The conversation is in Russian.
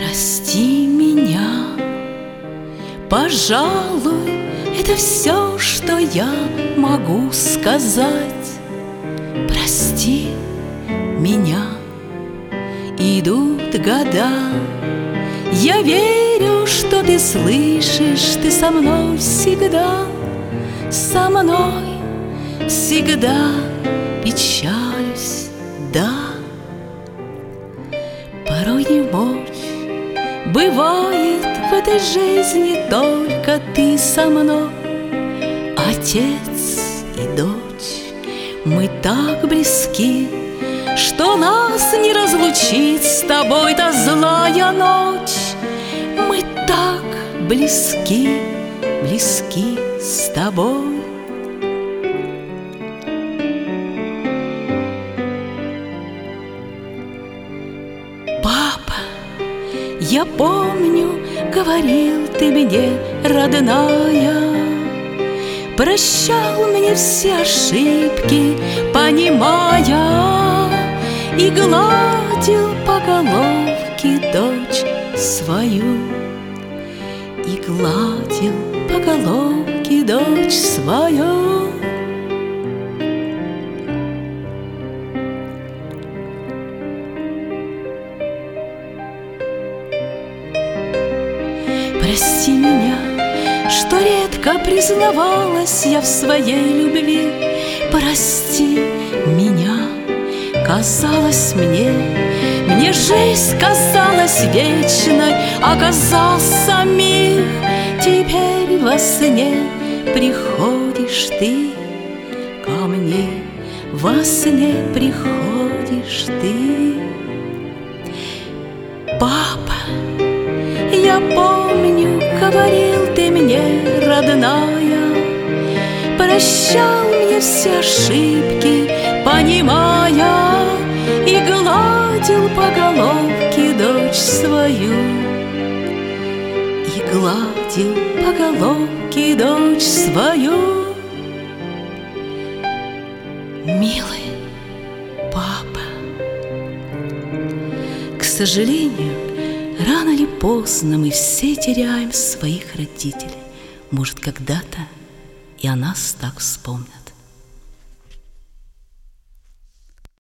Прости меня, пожалуй, это все, что я могу сказать. Прости меня, идут года, я верю, что ты слышишь, ты со мной всегда, со мной всегда печалюсь, да. Порой немочь бывает в этой жизни, только ты со мной, отец и дочь. Мы так близки, что нас не разлучить с тобой та злая ночь. Мы так близки, близки с тобой. Папа, я помню, говорил ты мне, родная, прощал мне все ошибки, понимая, и гладил по головке дочь свою, и гладил по головке дочь свою. Прости меня, что редко признавалась я в своей любви. Прости меня, казалось мне жизнь казалась вечной, оказался мир. Теперь во сне приходишь ты ко мне, во сне приходишь ты. Папа, я помню, говорил ты мне, родная, прощал мне все ошибки, понимая, и гладил по головке дочь свою, и гладил по головке дочь свою. Милый папа, к сожалению, рано или поздно мы все теряем своих родителей. Может, когда-то и о нас так вспомнят.